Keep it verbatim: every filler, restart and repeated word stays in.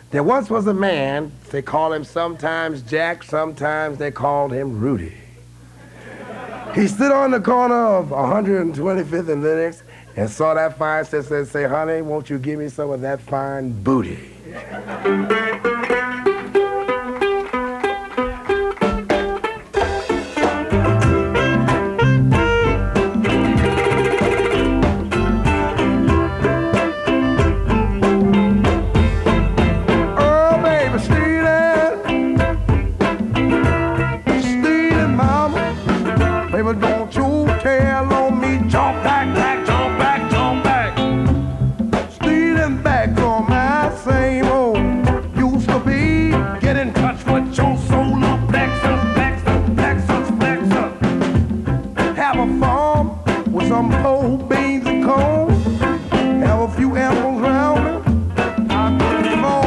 There once was a man, they call him sometimes Jack, sometimes they called him Rudy. He stood on the corner of one hundred twenty-fifth and Lenox and saw that fine sister and say, honey, won't you give me some of that fine booty?